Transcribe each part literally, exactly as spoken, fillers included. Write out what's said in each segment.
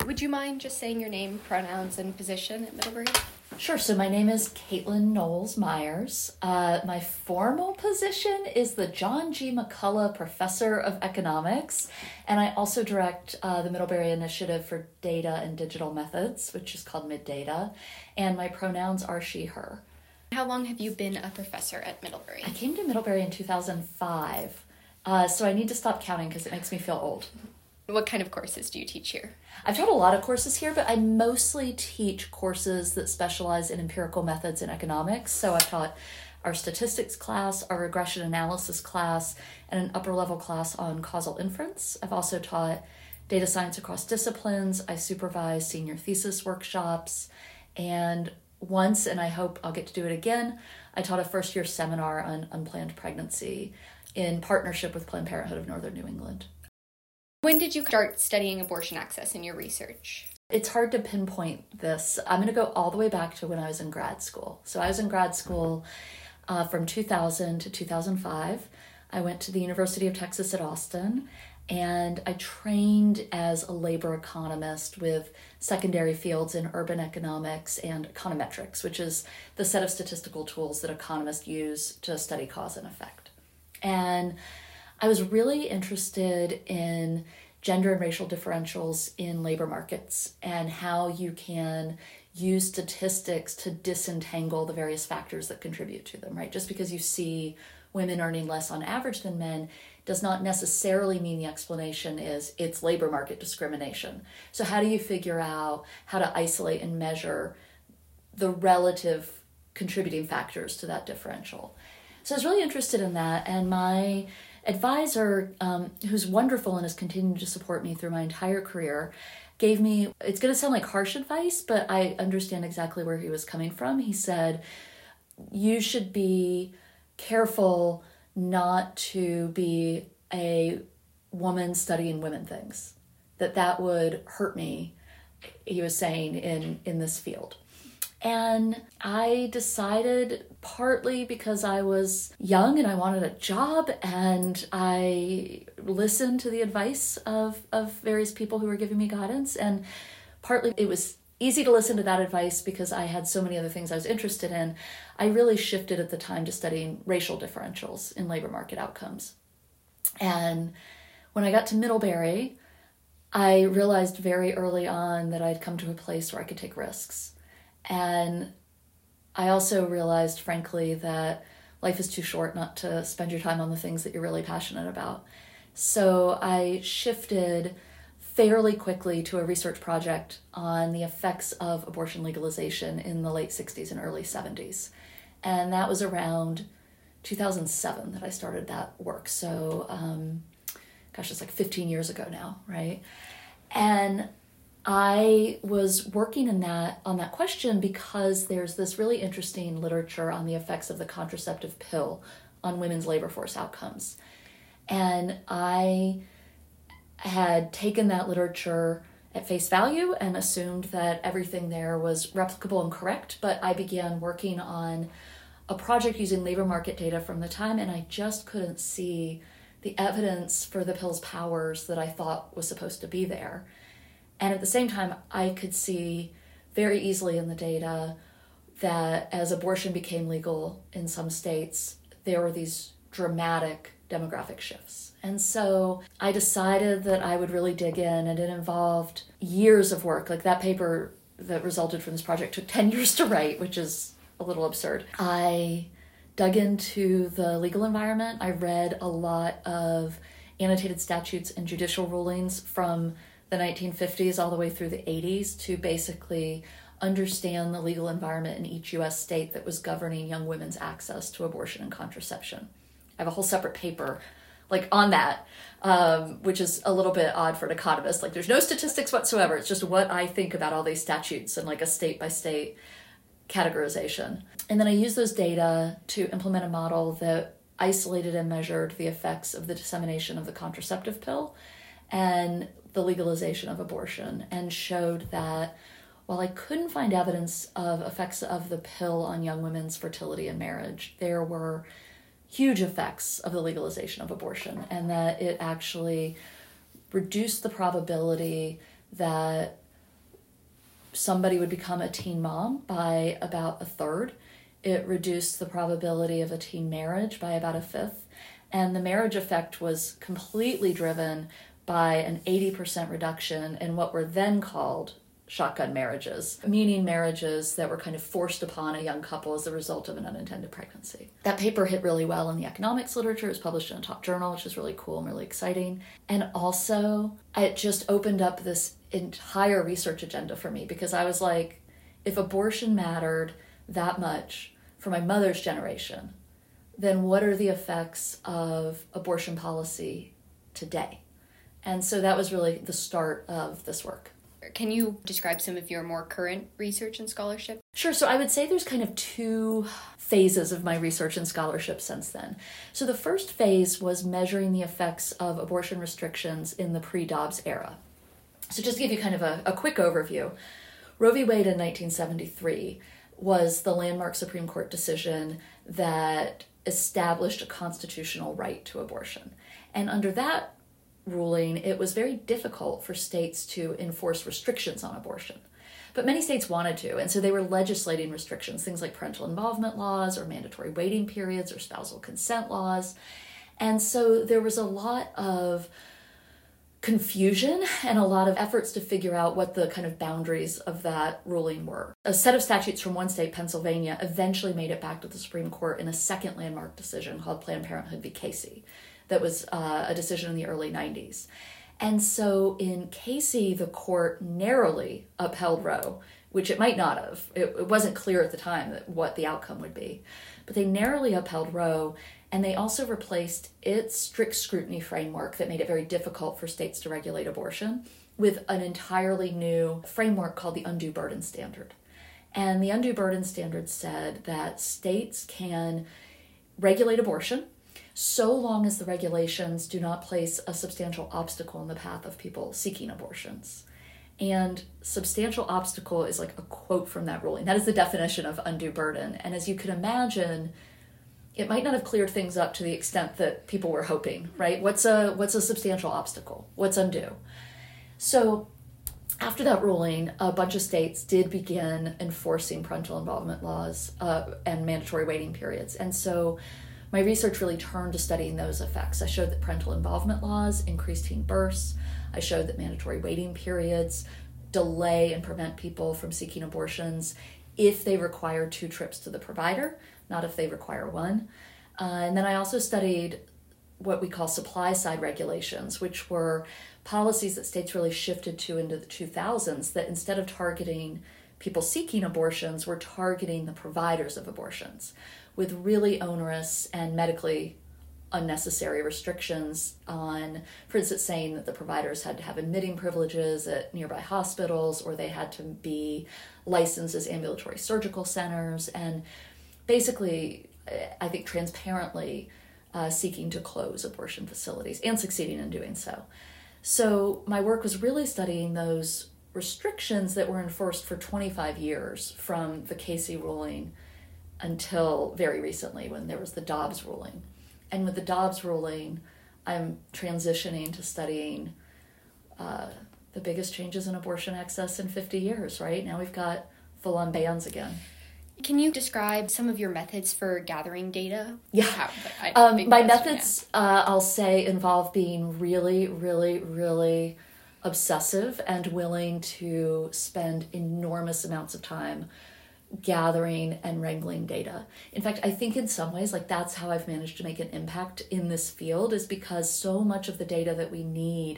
Would you mind just saying your name, pronouns, and position at Middlebury? Sure. So my name is Caitlin Knowles Myers. Uh, my formal position is the John G. McCullough Professor of Economics, and I also direct uh, the Middlebury Initiative for Data and Digital Methods, which is called MidData, and my pronouns are she, her. How long have you been a professor at Middlebury? I came to Middlebury in two thousand five, uh, so I need to stop counting because it makes me feel old. What kind of courses do you teach here? I've taught a lot of courses here, but I mostly teach courses that specialize in empirical methods in economics. So I've taught our statistics class, our regression analysis class, and an upper level class on causal inference. I've also taught data science across disciplines. I supervise senior thesis workshops. And once, and I hope I'll get to do it again, I taught a first year seminar on unplanned pregnancy in partnership with Planned Parenthood of Northern New England. When did you start studying abortion access in your research? It's hard to pinpoint this. I'm going to go all the way back to when I was in grad school. So I was in grad school uh, from two thousand to two thousand five. I went to the University of Texas at Austin, and I trained as a labor economist with secondary fields in urban economics and econometrics, which is the set of statistical tools that economists use to study cause and effect. And I was really interested in gender and racial differentials in labor markets and how you can use statistics to disentangle the various factors that contribute to them, right? Just because you see women earning less on average than men does not necessarily mean the explanation is it's labor market discrimination. So how do you figure out how to isolate and measure the relative contributing factors to that differential? So I was really interested in that, and my advisor, um, who's wonderful and has continued to support me through my entire career, gave me, it's going to sound like harsh advice, but I understand exactly where he was coming from. He said, you should be careful not to be a woman studying women things, that that would hurt me, he was saying, in, in this field. And I decided, partly because I was young and I wanted a job, and I listened to the advice of, of various people who were giving me guidance, and partly it was easy to listen to that advice because I had so many other things I was interested in. I really shifted at the time to studying racial differentials in labor market outcomes. And when I got to Middlebury, I realized very early on that I'd come to a place where I could take risks. And I also realized, frankly, that life is too short not to spend your time on the things that you're really passionate about. So I shifted fairly quickly to a research project on the effects of abortion legalization in the late sixties and early seventies. And that was around two thousand seven that I started that work. So, um, gosh, it's like fifteen years ago now, right? And I was working in that on that question because there's this really interesting literature on the effects of the contraceptive pill on women's labor force outcomes. And I had taken that literature at face value and assumed that everything there was replicable and correct, but I began working on a project using labor market data from the time, and I just couldn't see the evidence for the pill's powers that I thought was supposed to be there. And at the same time, I could see very easily in the data that as abortion became legal in some states, there were these dramatic demographic shifts. And so I decided that I would really dig in, and it involved years of work. Like, that paper that resulted from this project took ten years to write, which is a little absurd. I dug into the legal environment. I read a lot of annotated statutes and judicial rulings from the nineteen fifties all the way through the eighties to basically understand the legal environment in each U S state that was governing young women's access to abortion and contraception. I have a whole separate paper like on that, um, which is a little bit odd for an economist. Like, there's no statistics whatsoever. It's just what I think about all these statutes and like a state by state categorization. And then I used those data to implement a model that isolated and measured the effects of the dissemination of the contraceptive pill and the legalization of abortion, and showed that while I couldn't find evidence of effects of the pill on young women's fertility and marriage, there were huge effects of the legalization of abortion, and that it actually reduced the probability that somebody would become a teen mom by about a third. It reduced the probability of a teen marriage by about a fifth. And the marriage effect was completely driven by an eighty percent reduction in what were then called shotgun marriages, meaning marriages that were kind of forced upon a young couple as a result of an unintended pregnancy. That paper hit really well in the economics literature. It was published in a top journal, which is really cool and really exciting. And also, it just opened up this entire research agenda for me, because I was like, if abortion mattered that much for my mother's generation, then what are the effects of abortion policy today? And so that was really the start of this work. Can you describe some of your more current research and scholarship? Sure. So I would say there's kind of two phases of my research and scholarship since then. So the first phase was measuring the effects of abortion restrictions in the pre-Dobbs era. So just to give you kind of a, a quick overview, Roe v. Wade in nineteen seventy-three was the landmark Supreme Court decision that established a constitutional right to abortion. And under that ruling, it was very difficult for states to enforce restrictions on abortion. But many states wanted to, and so they were legislating restrictions, things like parental involvement laws or mandatory waiting periods or spousal consent laws. And so there was a lot of confusion and a lot of efforts to figure out what the kind of boundaries of that ruling were. A set of statutes from one state, Pennsylvania, eventually made it back to the Supreme Court in a second landmark decision called Planned Parenthood v. Casey. That was uh, a decision in the early nineties. And so in Casey, the court narrowly upheld Roe, which it might not have. It, it wasn't clear at the time that, what the outcome would be. But they narrowly upheld Roe, and they also replaced its strict scrutiny framework that made it very difficult for states to regulate abortion with an entirely new framework called the undue burden standard. And the undue burden standard said that states can regulate abortion so long as the regulations do not place a substantial obstacle in the path of people seeking abortions. And substantial obstacle is like a quote from that ruling. That is the definition of undue burden. And as you can imagine, it might not have cleared things up to the extent that people were hoping, right? What's a what's a substantial obstacle? What's undue? So after that ruling, a bunch of states did begin enforcing parental involvement laws uh, and mandatory waiting periods. And so my research really turned to studying those effects. I showed that parental involvement laws increase teen births. I showed that mandatory waiting periods delay and prevent people from seeking abortions if they require two trips to the provider, not if they require one. Uh, and then I also studied what we call supply side regulations, which were policies that states really shifted to into the two thousands, that instead of targeting people seeking abortions, were targeting the providers of abortions with really onerous and medically unnecessary restrictions on, for instance, saying that the providers had to have admitting privileges at nearby hospitals, or they had to be licensed as ambulatory surgical centers, and basically, I think transparently uh, seeking to close abortion facilities and succeeding in doing so. So my work was really studying those restrictions that were enforced for twenty-five years from the Casey ruling until very recently when there was the Dobbs ruling. And with the Dobbs ruling, I'm transitioning to studying uh, the biggest changes in abortion access in fifty years, right? Now we've got full-on bans again. Can you describe some of your methods for gathering data? Yeah. How, I, um, my question, methods, yeah. uh, I'll say, involve being really, really, really obsessive and willing to spend enormous amounts of time gathering and wrangling data. In fact, I think in some ways, like that's how I've managed to make an impact in this field, is because so much of the data that we need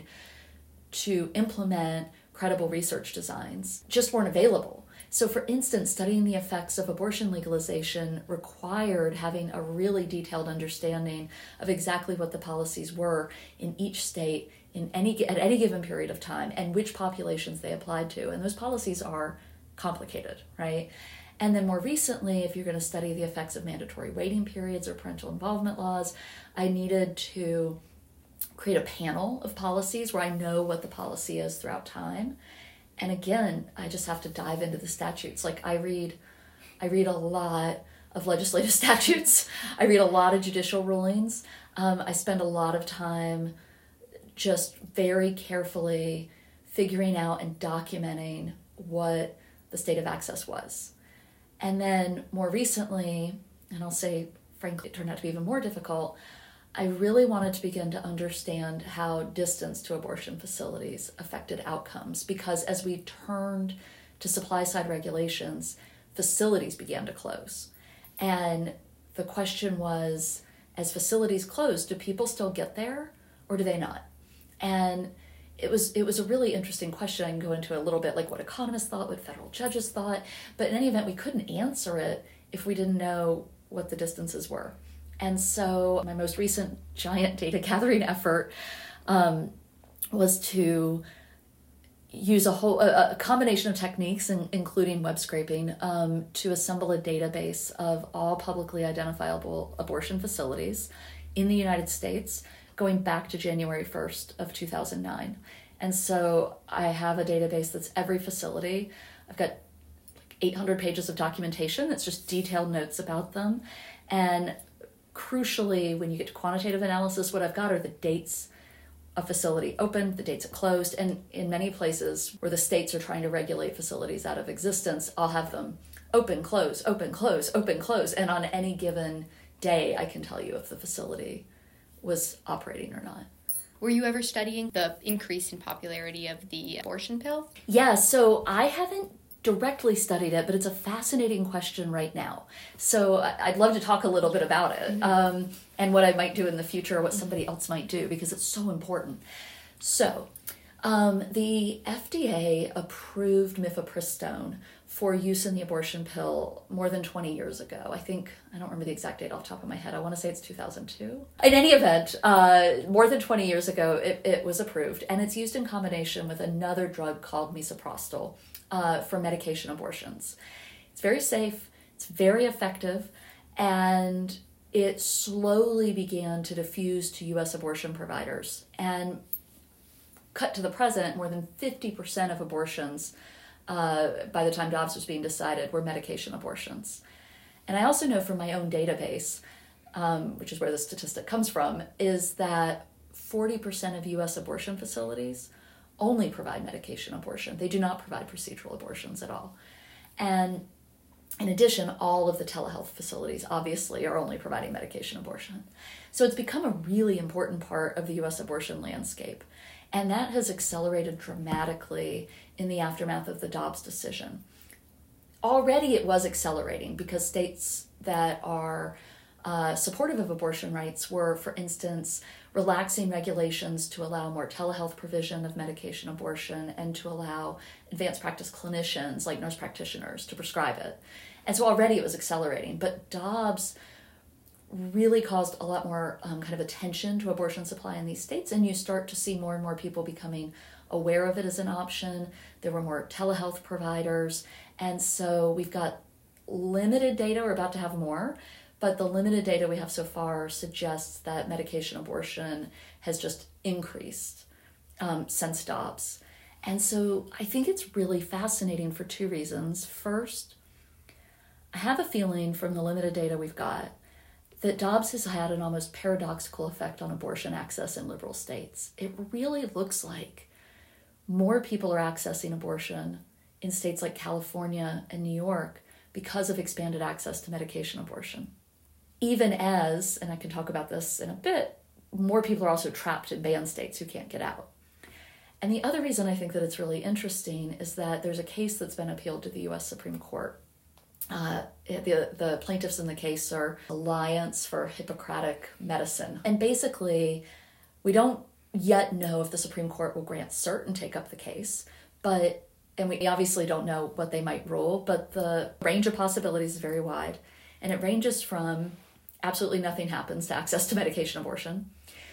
to implement credible research designs just weren't available. So for instance, studying the effects of abortion legalization required having a really detailed understanding of exactly what the policies were in each state in any at any given period of time and which populations they applied to. And those policies are complicated, right? And then more recently, if you're going to study the effects of mandatory waiting periods or parental involvement laws, I needed to create a panel of policies where I know what the policy is throughout time. And again, I just have to dive into the statutes. Like I read, I read a lot of legislative statutes. I read a lot of judicial rulings. Um, I spend a lot of time just very carefully figuring out and documenting what the state of access was. And then more recently, and I'll say, frankly, it turned out to be even more difficult, I really wanted to begin to understand how distance to abortion facilities affected outcomes, because as we turned to supply-side regulations, facilities began to close. And the question was, as facilities close, do people still get there or do they not? And it was it was a really interesting question. I can go into it a little bit, like what economists thought, what federal judges thought, but in any event, we couldn't answer it if we didn't know what the distances were. And so my most recent giant data gathering effort um, was to use a whole a, a combination of techniques, in, including web scraping, um, to assemble a database of all publicly identifiable abortion facilities in the United States, going back to January first of two thousand nine. And so I have a database that's every facility. I've got eight hundred pages of documentation that's just detailed notes about them. And crucially, when you get to quantitative analysis, what I've got are the dates a facility opened, the dates it closed, and in many places where the states are trying to regulate facilities out of existence, I'll have them open, close, open, close, open, close, and on any given day, I can tell you if the facility was operating or not. Were you ever studying the increase in popularity of the abortion pill? Yeah, so I haven't directly studied it, but it's a fascinating question right now. So I'd love to talk a little bit about it, mm-hmm. um, and what I might do in the future, or what somebody else might do, because it's so important. So um, the F D A approved mifepristone for use in the abortion pill more than twenty years ago. I think, I don't remember the exact date off the top of my head. I want to say it's two thousand two. In any event, uh, more than twenty years ago, it, it was approved, and it's used in combination with another drug called misoprostol uh, for medication abortions. It's very safe, it's very effective, and it slowly began to diffuse to U S abortion providers. And cut to the present, more than fifty percent of abortions Uh, by the time Dobbs was being decided, were medication abortions. And I also know from my own database, um, which is where the statistic comes from, is that forty percent of U S abortion facilities only provide medication abortion. They do not provide procedural abortions at all. And in addition, all of the telehealth facilities obviously are only providing medication abortion. So it's become a really important part of the U S abortion landscape. And that has accelerated dramatically in the aftermath of the Dobbs decision. Already it was accelerating because states that are uh, supportive of abortion rights were, for instance, relaxing regulations to allow more telehealth provision of medication abortion and to allow advanced practice clinicians like nurse practitioners to prescribe it. And so already it was accelerating. But Dobbs really caused a lot more um, kind of attention to abortion supply in these states, and you start to see more and more people becoming aware of it as an option. There were more telehealth providers, and so we've got limited data. We're about to have more, but the limited data we have so far suggests that medication abortion has just increased um, since Dobbs. And so I think it's really fascinating for two reasons. First, I have a feeling from the limited data we've got that Dobbs has had an almost paradoxical effect on abortion access in liberal states. It really looks like more people are accessing abortion in states like California and New York because of expanded access to medication abortion. Even as, and I can talk about this in a bit, more people are also trapped in banned states who can't get out. And the other reason I think that it's really interesting is that there's a case that's been appealed to the U S Supreme Court. Uh, the, the plaintiffs in the case are Alliance for Hippocratic Medicine. And basically, we don't yet know if the Supreme Court will grant cert and take up the case, but, and we obviously don't know what they might rule, but the range of possibilities is very wide. And it ranges from absolutely nothing happens to access to medication abortion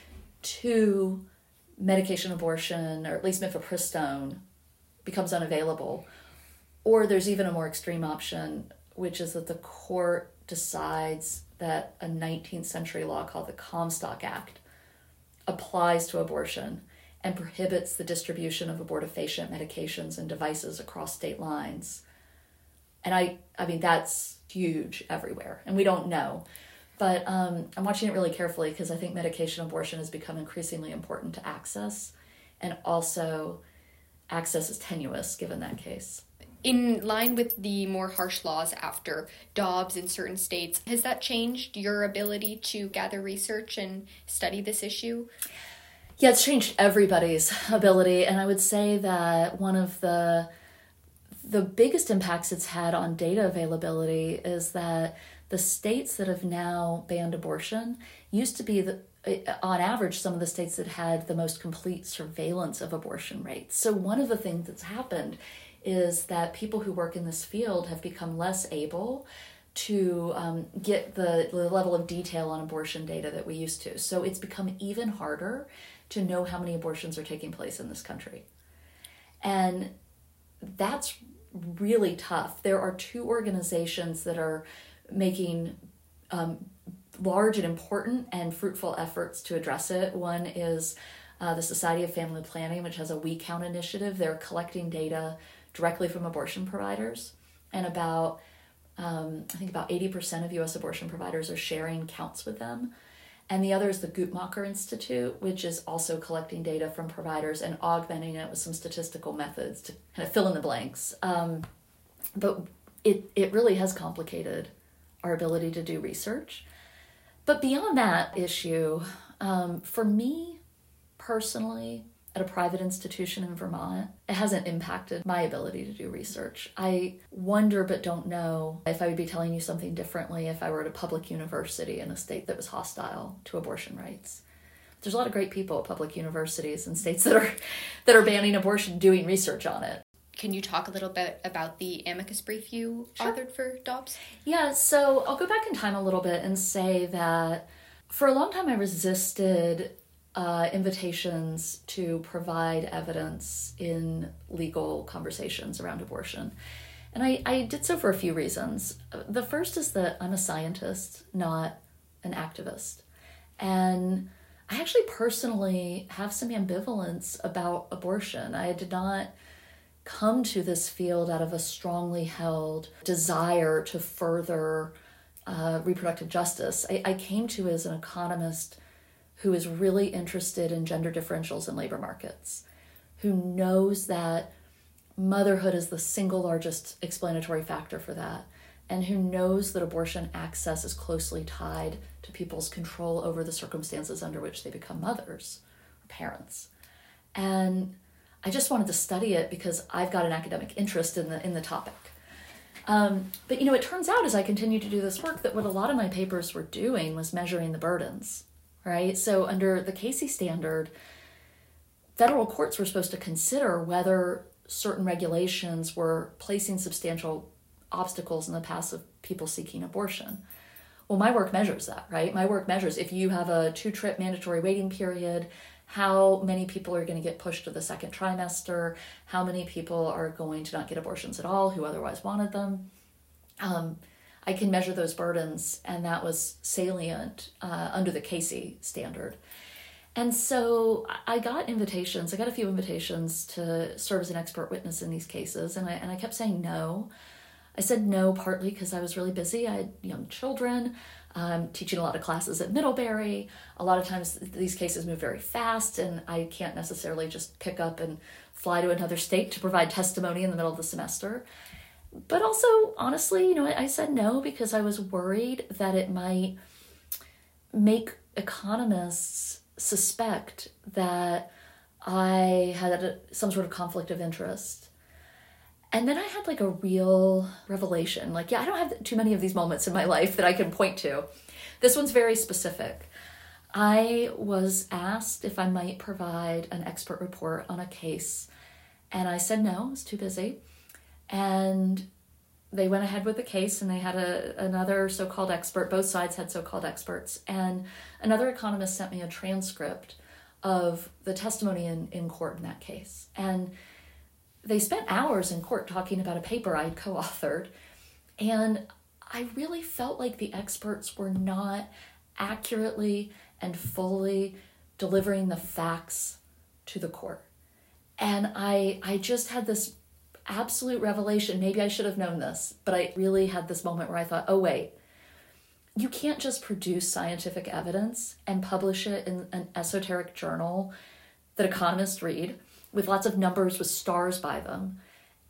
to medication abortion, or at least mifepristone, becomes unavailable. Or there's even a more extreme option, which is that the court decides that a nineteenth century law called the Comstock Act applies to abortion and prohibits the distribution of abortifacient medications and devices across state lines. And I, I mean, that's huge everywhere, and we don't know. But um, I'm watching it really carefully because I think medication abortion has become increasingly important to access, and also access is tenuous given that case. In line with the more harsh laws after Dobbs in certain states, has that changed your ability to gather research and study this issue? Yeah, it's changed everybody's ability, and I would say that one of the the biggest impacts it's had on data availability is that the states that have now banned abortion used to be, the, on average, some of the states that had the most complete surveillance of abortion rates. So one of the things that's happened is that people who work in this field have become less able to um, get the, the level of detail on abortion data that we used to. So it's become even harder to know how many abortions are taking place in this country. And that's really tough. There are two organizations that are making um, large and important and fruitful efforts to address it. One is uh, the Society of Family Planning, which has a We Count initiative. They're collecting data directly from abortion providers, and about um, I think about eighty percent of U S abortion providers are sharing counts with them. And the other is the Guttmacher Institute, which is also collecting data from providers and augmenting it with some statistical methods to kind of fill in the blanks. Um, but it, it really has complicated our ability to do research. But beyond that issue, um, for me personally, at a private institution in Vermont, it hasn't impacted my ability to do research. I wonder but don't know if I would be telling you something differently if I were at a public university in a state that was hostile to abortion rights. There's a lot of great people at public universities in states that are that are banning abortion doing research on it. Can you talk a little bit about the amicus brief you Sure. authored for Dobbs? Yeah, so I'll go back in time a little bit and say that for a long time I resisted Uh, invitations to provide evidence in legal conversations around abortion. And I, I did so for a few reasons. The first is that I'm a scientist, not an activist. And I actually personally have some ambivalence about abortion. I did not come to this field out of a strongly held desire to further uh, reproductive justice. I, I came to it as an economist who is really interested in gender differentials in labor markets, who knows that motherhood is the single largest explanatory factor for that, and who knows that abortion access is closely tied to people's control over the circumstances under which they become mothers or parents. And I just wanted to study it because I've got an academic interest in the in the topic. Um, but, you know, it turns out as I continued to do this work that what a lot of my papers were doing was measuring the burdens. Right? So under the Casey standard, federal courts were supposed to consider whether certain regulations were placing substantial obstacles in the path of people seeking abortion. Well, my work measures that, right? My work measures if you have a two-trip mandatory waiting period, how many people are going to get pushed to the second trimester, how many people are going to not get abortions at all who otherwise wanted them. Um, I can measure those burdens, and that was salient uh, under the Casey standard. And so I got invitations. I got a few invitations to serve as an expert witness in these cases, and I and I kept saying no. I said no partly because I was really busy. I had young children, um, teaching a lot of classes at Middlebury. A lot of times these cases move very fast, and I can't necessarily just pick up and fly to another state to provide testimony in the middle of the semester. But also, honestly, you know, I said no because I was worried that it might make economists suspect that I had a, some sort of conflict of interest. And then I had like a real revelation. Like, yeah, I don't have too many of these moments in my life that I can point to. This one's very specific. I was asked if I might provide an expert report on a case, and I said no, I was too busy. And they went ahead with the case, and they had a another so-called expert. Both sides had so-called experts. And another economist sent me a transcript of the testimony in, in court in that case. And they spent hours in court talking about a paper I'd co-authored. And I really felt like the experts were not accurately and fully delivering the facts to the court. And I I just had this absolute revelation. Maybe I should have known this, but I really had this moment where I thought, oh wait, you can't just produce scientific evidence and publish it in an esoteric journal that economists read with lots of numbers with stars by them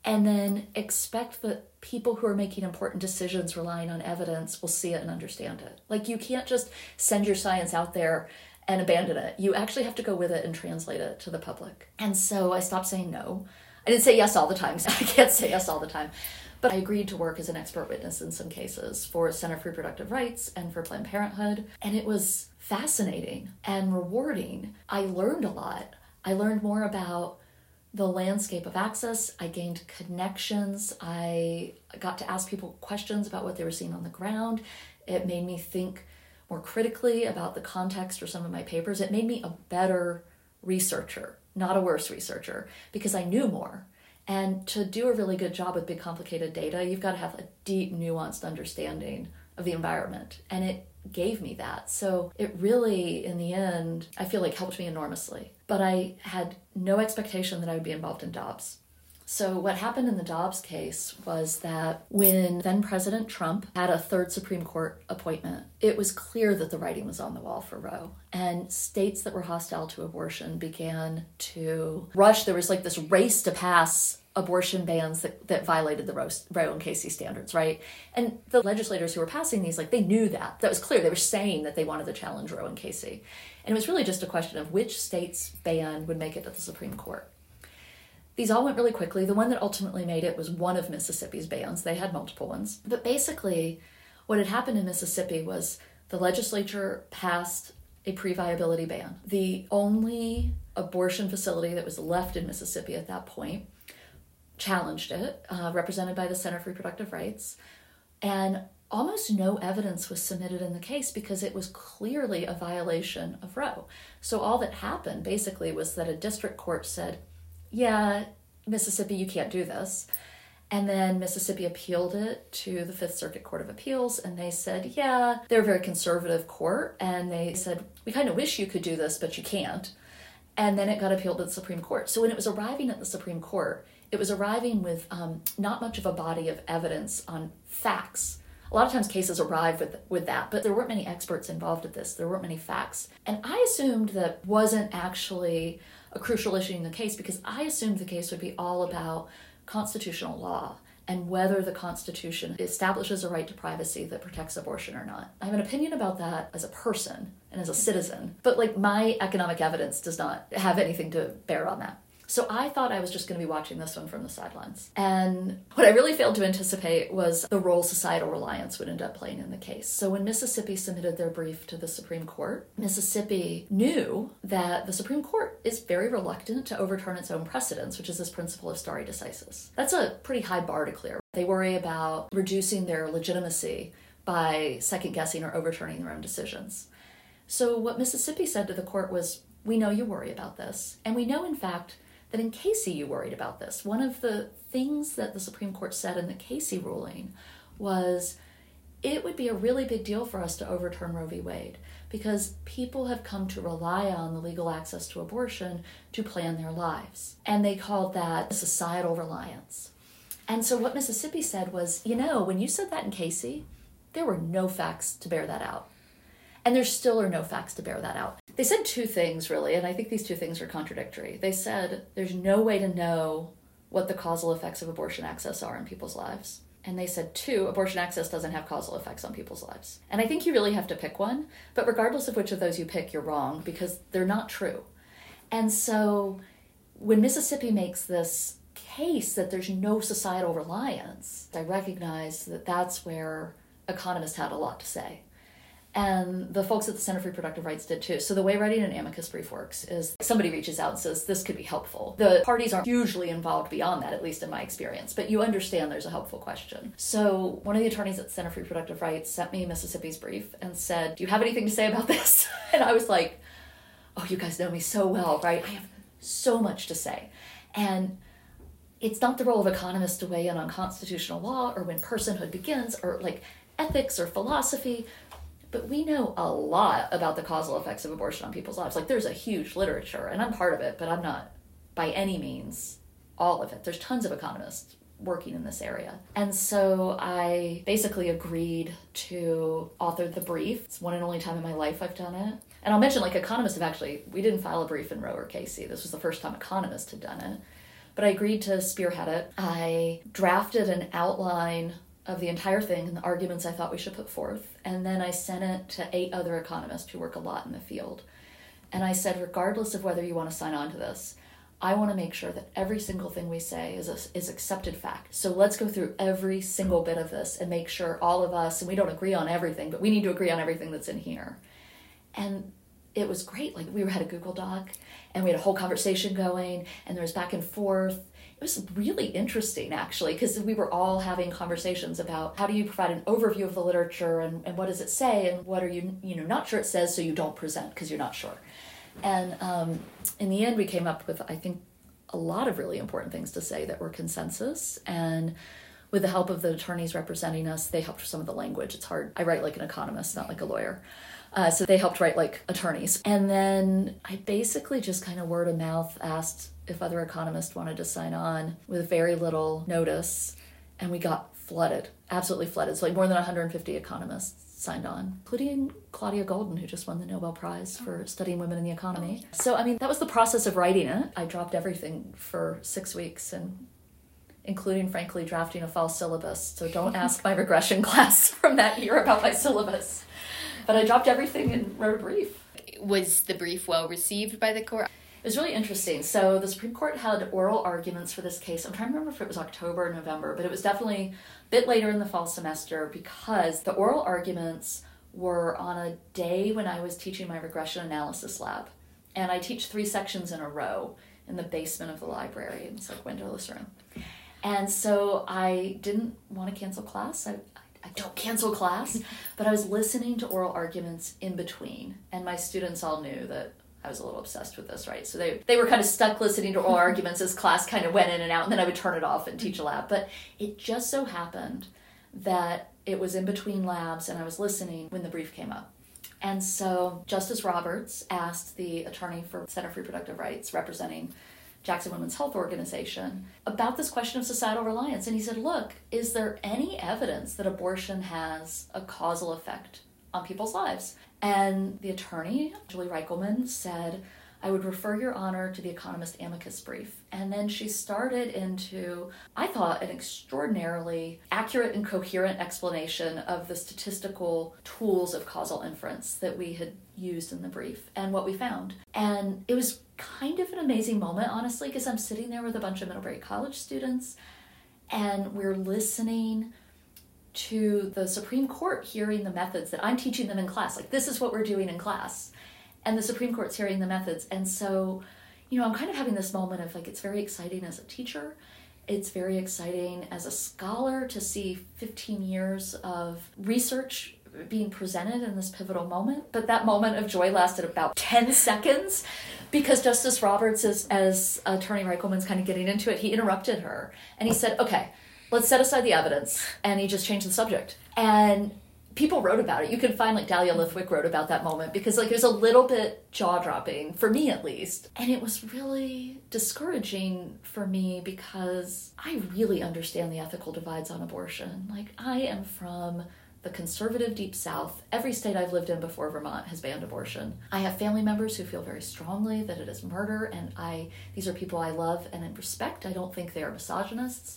and then expect that people who are making important decisions relying on evidence will see it and understand it. Like, you can't just send your science out there and abandon it. You actually have to go with it and translate it to the public. And so I stopped saying no. I didn't say yes all the time. I can't say yes all the time. But I agreed to work as an expert witness in some cases for Center for Reproductive Rights and for Planned Parenthood. And it was fascinating and rewarding. I learned a lot. I learned more about the landscape of access. I gained connections. I got to ask people questions about what they were seeing on the ground. It made me think more critically about the context for some of my papers. It made me a better researcher, not a worse researcher, because I knew more. And to do a really good job with big, complicated data, you've got to have a deep, nuanced understanding of the environment. And it gave me that. So it really, in the end, I feel like helped me enormously. But I had no expectation that I would be involved in Dobbs. So what happened in the Dobbs case was that when then President Trump had a third Supreme Court appointment, it was clear that the writing was on the wall for Roe. And states that were hostile to abortion began to rush. There was like this race to pass abortion bans that, that violated the Roe, Roe and Casey standards, right? And the legislators who were passing these, like, they knew that. That was clear. They were saying that they wanted to challenge Roe and Casey. And it was really just a question of which state's ban would make it to the Supreme Court. These all went really quickly. The one that ultimately made it was one of Mississippi's bans. They had multiple ones. But basically, what had happened in Mississippi was the legislature passed a pre-viability ban. The only abortion facility that was left in Mississippi at that point challenged it, uh, represented by the Center for Reproductive Rights, and almost no evidence was submitted in the case because it was clearly a violation of Roe. So all that happened basically was that a district court said, yeah, Mississippi, you can't do this. And then Mississippi appealed it to the Fifth Circuit Court of Appeals, and they said, yeah, they're a very conservative court, and they said, we kind of wish you could do this, but you can't. And then it got appealed to the Supreme Court. So when it was arriving at the Supreme Court, it was arriving with um, not much of a body of evidence on facts. A lot of times cases arrive with, with that, but there weren't many experts involved with this. There weren't many facts. And I assumed that wasn't actually a crucial issue in the case because I assumed the case would be all about constitutional law and whether the Constitution establishes a right to privacy that protects abortion or not. I have an opinion about that as a person and as a citizen, but like my economic evidence does not have anything to bear on that. So I thought I was just going to be watching this one from the sidelines. And what I really failed to anticipate was the role societal reliance would end up playing in the case. So when Mississippi submitted their brief to the Supreme Court, Mississippi knew that the Supreme Court is very reluctant to overturn its own precedents, which is this principle of stare decisis. That's a pretty high bar to clear. They worry about reducing their legitimacy by second-guessing or overturning their own decisions. So what Mississippi said to the court was, we know you worry about this, and we know, in fact, that in Casey you worried about this. One of the things that the Supreme Court said in the Casey ruling was it would be a really big deal for us to overturn Roe v. Wade because people have come to rely on the legal access to abortion to plan their lives. And they called that societal reliance. And so what Mississippi said was, you know, when you said that in Casey, there were no facts to bear that out. And there still are no facts to bear that out. They said two things, really, and I think these two things are contradictory. They said there's no way to know what the causal effects of abortion access are in people's lives. And they said, two, abortion access doesn't have causal effects on people's lives. And I think you really have to pick one, but regardless of which of those you pick, you're wrong because they're not true. And so when Mississippi makes this case that there's no societal reliance, I recognize that that's where economists had a lot to say. And the folks at the Center for Reproductive Rights did too. So the way writing an amicus brief works is somebody reaches out and says, this could be helpful. The parties aren't usually involved beyond that, at least in my experience, but you understand there's a helpful question. So one of the attorneys at the Center for Reproductive Rights sent me Mississippi's brief and said, do you have anything to say about this? And I was like, oh, you guys know me so well, right? I have so much to say. And it's not the role of economists to weigh in on constitutional law or when personhood begins or like ethics or philosophy. But we know a lot about the causal effects of abortion on people's lives. Like, there's a huge literature, and I'm part of it, but I'm not, by any means, all of it. There's tons of economists working in this area. And so I basically agreed to author the brief. It's one and only time in my life I've done it. And I'll mention, like, economists have actually, we didn't file a brief in Roe or Casey. This was the first time economists had done it. but I agreed to spearhead it. I drafted an outline of the entire thing and the arguments I thought we should put forth. And then I sent it to eight other economists who work a lot in the field. And I said, regardless of whether you want to sign on to this, I want to make sure that every single thing we say is a, is accepted fact. So let's go through every single bit of this and make sure all of us, and we don't agree on everything, but we need to agree on everything that's in here. And it was great. Like, we had a Google Doc and we had a whole conversation going, and there was back and forth. It was really interesting, actually, because we were all having conversations about how do you provide an overview of the literature, and, and what does it say, and what are you, you know, not sure it says, so you don't present because you're not sure. And um, in the end, we came up with, I think, a lot of really important things to say that were consensus. And with the help of the attorneys representing us, they helped with some of the language. It's hard. I write like an economist, not like a lawyer. Uh, so they helped write like attorneys. And then I basically just kind of word of mouth asked if other economists wanted to sign on with very little notice. And we got flooded, absolutely flooded. So like more than one hundred fifty economists signed on, including Claudia Golden, who just won the Nobel Prize for studying women in the economy. So, I mean, that was the process of writing it. I dropped everything for six weeks, and including, frankly, drafting a fall syllabus. So don't ask my regression class from that year about my syllabus. But I dropped everything and wrote a brief. Was the brief well received by the court? It was really interesting. So the Supreme Court had oral arguments for this case. I'm trying to remember if it was October or November, but it was definitely a bit later in the fall semester, because the oral arguments were on a day when I was teaching my regression analysis lab. And I teach three sections in a row in the basement of the library. It's like windowless room. And so I didn't want to cancel class. I, I don't cancel class, but I was listening to oral arguments in between. And my students all knew that I was a little obsessed with this, right? So they, they were kind of stuck listening to oral arguments as class kind of went in and out, and then I would turn it off and teach a lab. But it just so happened that it was in between labs and I was listening when the brief came up. And so Justice Roberts asked the attorney for Center for Reproductive Rights representing Jackson Women's Health Organization about this question of societal reliance. And he said, look, is there any evidence that abortion has a causal effect on people's lives? And the attorney, Julie Reichelman, said, I would refer your honor to the Economist amicus brief. And then she started into, I thought, an extraordinarily accurate and coherent explanation of the statistical tools of causal inference that we had used in the brief and what we found. And it was kind of an amazing moment, honestly, because I'm sitting there with a bunch of Middlebury College students, and we're listening to the Supreme Court hearing the methods that I'm teaching them in class. Like, this is what we're doing in class. And the Supreme Court's hearing the methods. And so, you know, I'm kind of having this moment of like, it's very exciting as a teacher. It's very exciting as a scholar to see fifteen years of research being presented in this pivotal moment. But that moment of joy lasted about ten seconds, because Justice Roberts, is, as Attorney Reichelman's kind of getting into it, he interrupted her. And he said, okay, let's set aside the evidence. And he just changed the subject. And people wrote about it. You can find, like, Dahlia Lithwick wrote about that moment, because, like, it was a little bit jaw-dropping, for me at least. And it was really discouraging for me, because I really understand the ethical divides on abortion. Like, I am from the conservative Deep South. Every state I've lived in before Vermont has banned abortion. I have family members who feel very strongly that it is murder, and I these are people I love and respect. I don't think they are misogynists.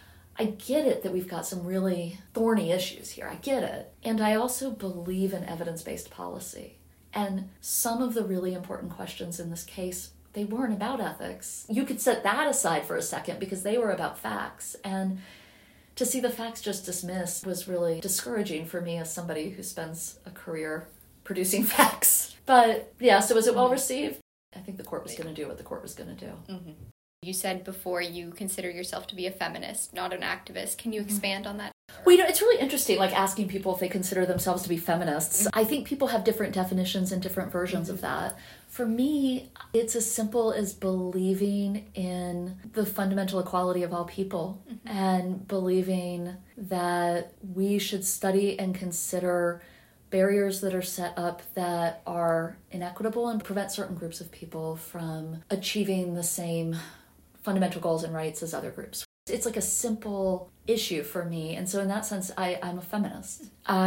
I get it that we've got some really thorny issues here. I get it. And I also believe in evidence-based policy. And some of the really important questions in this case, they weren't about ethics. You could set that aside for a second, because they were about facts. And to see the facts just dismissed was really discouraging for me as somebody who spends a career producing facts. But yeah, so was it well received? I think the court was going to do what the court was going to do. Mm-hmm. You said before you consider yourself to be a feminist, not an activist. Can you expand mm-hmm. on that? Well, you know, it's really interesting, like, asking people if they consider themselves to be feminists. Mm-hmm. I think people have different definitions and different versions mm-hmm. of that. For me, it's as simple as believing in the fundamental equality of all people mm-hmm. and believing that we should study and consider barriers that are set up that are inequitable and prevent certain groups of people from achieving the same fundamental goals and rights as other groups. It's like a simple issue for me. And so in that sense, I, I'm a feminist.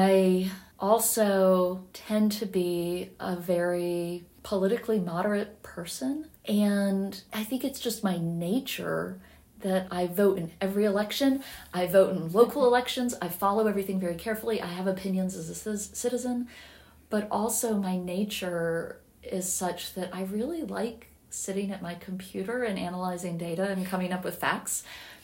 I also tend to be a very politically moderate person. And I think it's just my nature that I vote in every election. I vote in local elections. I follow everything very carefully. I have opinions as a citizen, but also my nature is such that I really like sitting at my computer and analyzing data and coming up with facts.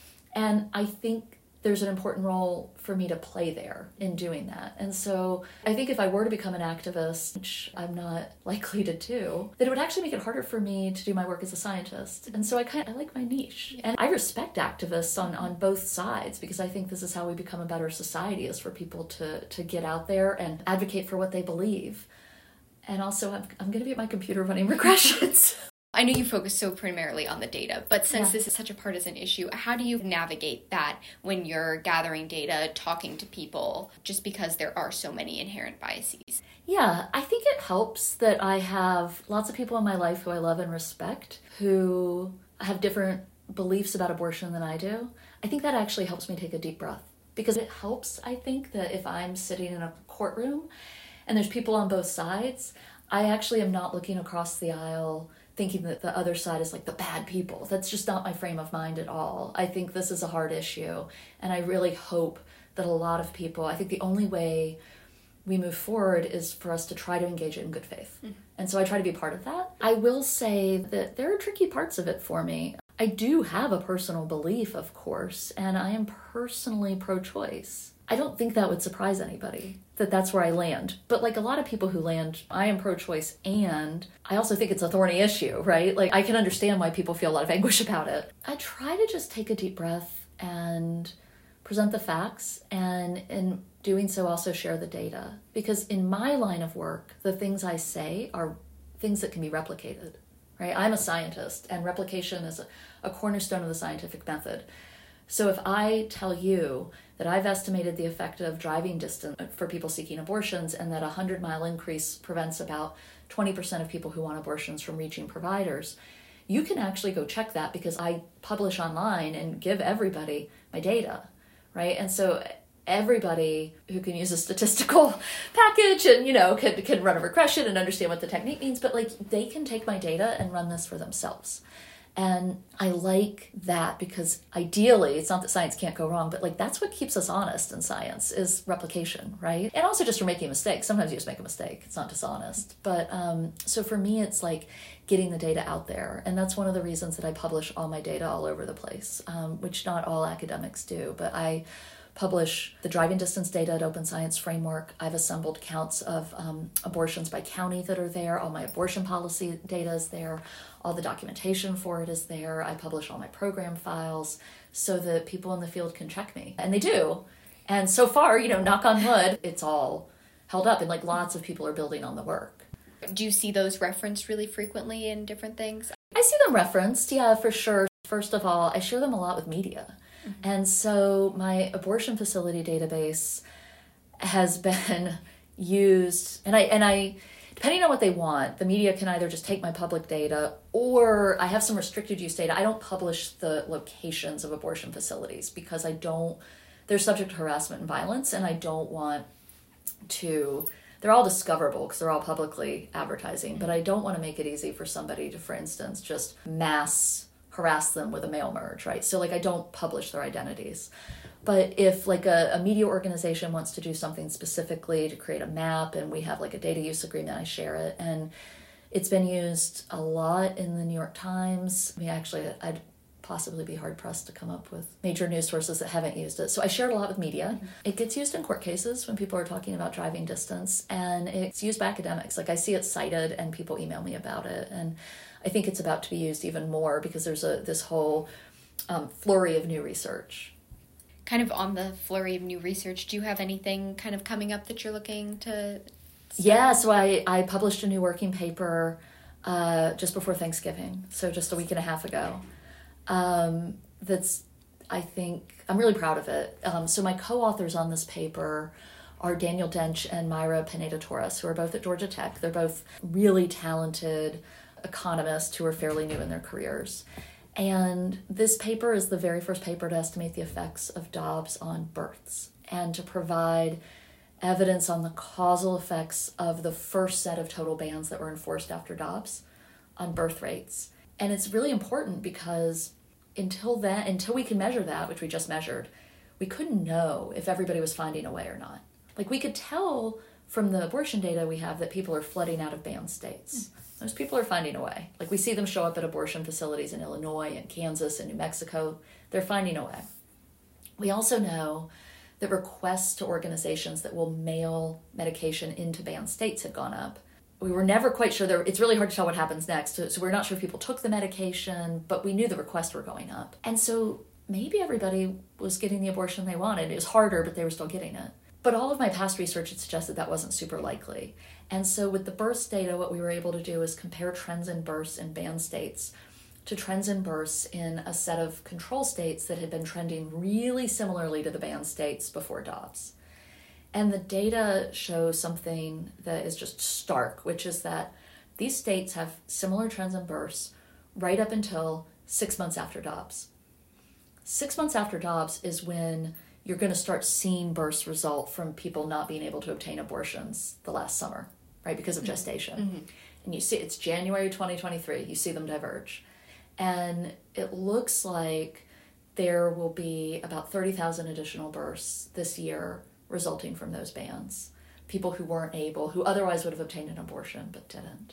And I think there's an important role for me to play there in doing that. And so I think if I were to become an activist, which I'm not likely to do, that it would actually make it harder for me to do my work as a scientist. And so I kind of I like my niche. And I respect activists on, on both sides, because I think this is how we become a better society, is for people to, to get out there and advocate for what they believe. And also I'm, I'm going to be at my computer running regressions. I know you focus so primarily on the data, but since Yeah. this is such a partisan issue, how do you navigate that when you're gathering data, talking to people, just because there are so many inherent biases? Yeah, I think it helps that I have lots of people in my life who I love and respect, who have different beliefs about abortion than I do. I think that actually helps me take a deep breath, because it helps, I think, that if I'm sitting in a courtroom and there's people on both sides, I actually am not looking across the aisle thinking that the other side is like the bad people. That's just not my frame of mind at all. I think this is a hard issue, and I really hope that a lot of people, I think the only way we move forward is for us to try to engage it in good faith. Mm. And so I try to be part of that. I will say that there are tricky parts of it for me. I do have a personal belief, of course, and I am personally pro-choice. I don't think that would surprise anybody, that that's where I land. But like a lot of people who land, I am pro-choice, and I also think it's a thorny issue, right? Like I can understand why people feel a lot of anguish about it. I try to just take a deep breath and present the facts, and in doing so also share the data. Because in my line of work, the things I say are things that can be replicated, right? I'm a scientist, and replication is a, a cornerstone of the scientific method. So if I tell you that I've estimated the effect of driving distance for people seeking abortions, and that a hundred mile increase prevents about twenty percent of people who want abortions from reaching providers, you can actually go check that, because I publish online and give everybody my data, right? And so everybody who can use a statistical package and, you know, can, can run a regression and understand what the technique means, but like they can take my data and run this for themselves. And I like that, because ideally, it's not that science can't go wrong, but like that's what keeps us honest in science, is replication, right? And also just for making mistakes. Sometimes you just make a mistake. It's not dishonest. But um, so for me, it's like getting the data out there. And that's one of the reasons that I publish all my data all over the place, um, which not all academics do. But I publish the driving distance data at Open Science Framework. I've assembled counts of um, abortions by county that are there. All my abortion policy data is there. All the documentation for it is there. I publish all my program files so that people in the field can check me. And they do. And so far, you know, knock on wood, it's all held up, and like lots of people are building on the work. Do you see those referenced really frequently in different things? I see them referenced, yeah, for sure. First of all, I share them a lot with media. Mm-hmm. And so my abortion facility database has been used, and I and I depending on what they want, the media can either just take my public data, or I have some restricted use data. I don't publish the locations of abortion facilities, because I don't, they're subject to harassment and violence, and I don't want to, they're all discoverable because they're all publicly advertising, mm-hmm. but I don't want to make it easy for somebody to, for instance, just mass harass them with a mail merge, right? So like I don't publish their identities. But if like a, a media organization wants to do something specifically to create a map, and we have like a data use agreement, I share it. And it's been used a lot in the New York Times. I mean, actually, I'd possibly be hard pressed to come up with major news sources that haven't used it. So I share it a lot with media. Mm-hmm. It gets used in court cases when people are talking about driving distance, and it's used by academics. Like I see it cited and people email me about it. And I think it's about to be used even more, because there's a this whole um, flurry of new research. Kind of on the flurry of new research, do you have anything kind of coming up that you're looking to start? Yeah, so I, I published a new working paper uh, just before Thanksgiving, so just a week and a half ago. Um, that's, I think, I'm really proud of it. Um, so my co-authors on this paper are Daniel Dench and Mayra Pineda-Torres, who are both at Georgia Tech. They're both really talented economists who are fairly new in their careers. And this paper is the very first paper to estimate the effects of Dobbs on births, and to provide evidence on the causal effects of the first set of total bans that were enforced after Dobbs on birth rates. And it's really important because until then, until we can measure that, which we just measured, we couldn't know if everybody was finding a way or not. Like, we could tell from the abortion data we have that people are flooding out of banned states. Mm. Those people are finding a way. Like, we see them show up at abortion facilities in Illinois and Kansas and New Mexico. They're finding a way. We also know that requests to organizations that will mail medication into banned states had gone up. We were never quite sure. There, it's really hard to tell what happens next. So, so we're not sure if people took the medication, but we knew the requests were going up. And so maybe everybody was getting the abortion they wanted. It was harder, but they were still getting it. But all of my past research had suggested that wasn't super likely. And so with the births data, what we were able to do is compare trends in births in banned states to trends in births in a set of control states that had been trending really similarly to the banned states before Dobbs. And the data shows something that is just stark, which is that these states have similar trends in births right up until six months after Dobbs. Six months after Dobbs is when you're going to start seeing births result from people not being able to obtain abortions the last summer, right, because of gestation. Mm-hmm. And you see, it's January twenty twenty-three, you see them diverge. And it looks like there will be about thirty thousand additional births this year resulting from those bans. People who weren't able, who otherwise would have obtained an abortion but didn't.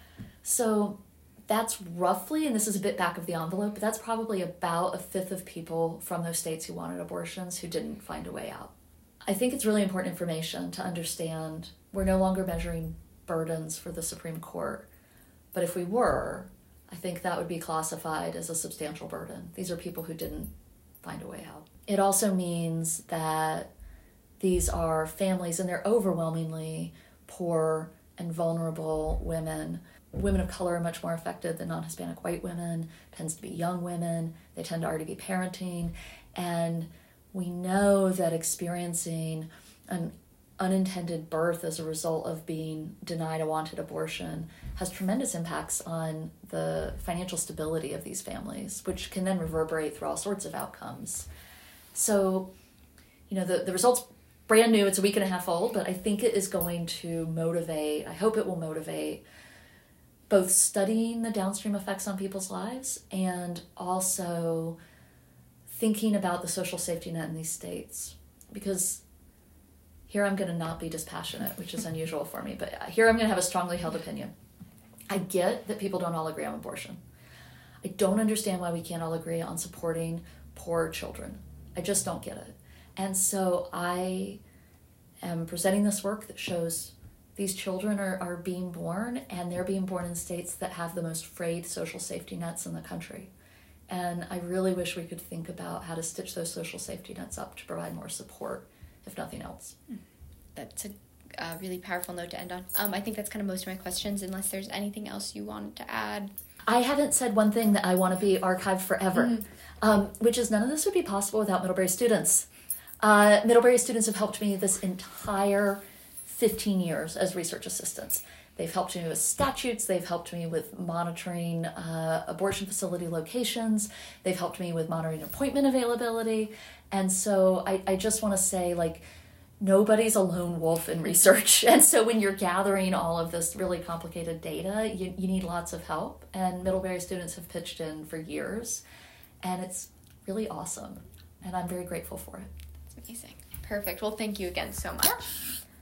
So that's roughly, and this is a bit back of the envelope, but that's probably about a fifth of people from those states who wanted abortions who didn't find a way out. I think it's really important information to understand we're no longer measuring burdens for the Supreme Court, but if we were, I think that would be classified as a substantial burden. These are people who didn't find a way out. It also means that these are families, and they're overwhelmingly poor and vulnerable women. Women of color are much more affected than non-Hispanic white women. It tends to be young women. They tend to already be parenting. And we know that experiencing an unintended birth as a result of being denied a wanted abortion has tremendous impacts on the financial stability of these families, which can then reverberate through all sorts of outcomes. So, you know, the, the results brand new, it's a week and a half old, but I think it is going to motivate, I hope it will motivate both studying the downstream effects on people's lives and also thinking about the social safety net in these states. Because here I'm going to not be dispassionate, which is unusual for me, but here I'm going to have a strongly held opinion. I get that people don't all agree on abortion. I don't understand why we can't all agree on supporting poor children. I just don't get it. And so I am presenting this work that shows these children are, are being born, and they're being born in states that have the most frayed social safety nets in the country. And I really wish we could think about how to stitch those social safety nets up to provide more support, if nothing else. That's a uh, really powerful note to end on. Um, I think that's kind of most of my questions, unless there's anything else you wanted to add. I haven't said one thing that I want to be archived forever, mm-hmm. um, which is none of this would be possible without Middlebury students. Uh, Middlebury students have helped me this entire fifteen years as research assistants. They've helped me with statutes. They've helped me with monitoring uh, abortion facility locations. They've helped me with monitoring appointment availability. And so I, I just want to say, like, nobody's a lone wolf in research. And so when you're gathering all of this really complicated data, you, you need lots of help. And Middlebury students have pitched in for years. And it's really awesome. And I'm very grateful for it. It's amazing. Perfect. Well, thank you again so much.